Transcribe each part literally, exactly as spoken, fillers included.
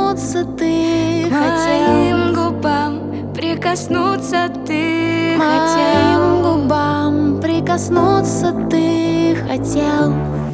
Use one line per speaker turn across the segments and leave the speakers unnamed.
прикоснуться ты
к моим губам прикоснуться ты
к
хотел.
моим губам прикоснуться ты хотел.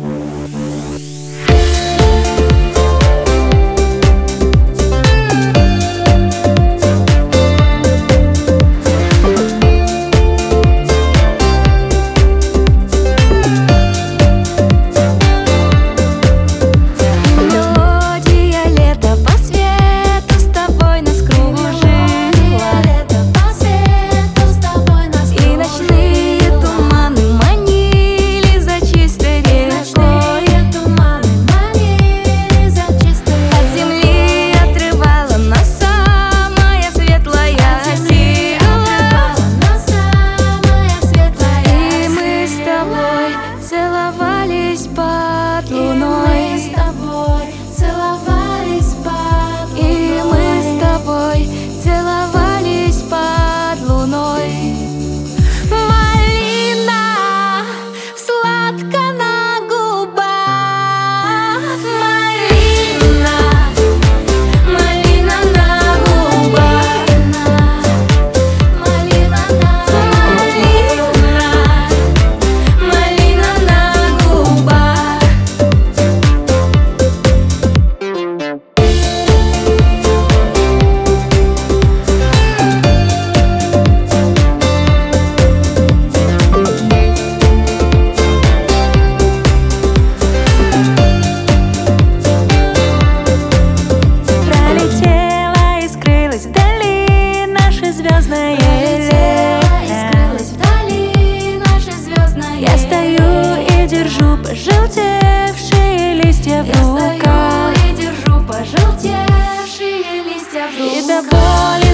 Под луной
с тобой целовались под
И мы с тобой целовались под луной.
Малина сладко на губах,
Малина, малина на губах,
малина на
малина, малина на губах.
Пролетела и скрылась вдали наша звездная
Пролетела и скрылась вдали наша звездная.
Я стою и держу пожелтевшие листья в
Я стою
руках
и держу пожелтевшие листья в
И
руках.
до боли